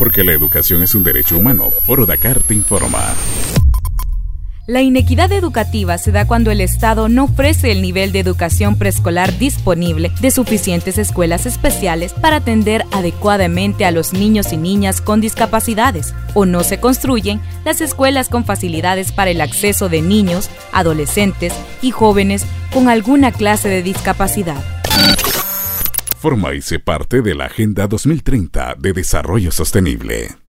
Porque la educación es un derecho humano. Foro Dakar te informa. La inequidad educativa se da cuando el Estado no ofrece el nivel de educación preescolar disponible de suficientes escuelas especiales para atender adecuadamente a los niños y niñas con discapacidades, o no se construyen las escuelas con facilidades para el acceso de niños, adolescentes y jóvenes con alguna clase de discapacidad. Forma y sé parte de la Agenda 2030 de Desarrollo Sostenible.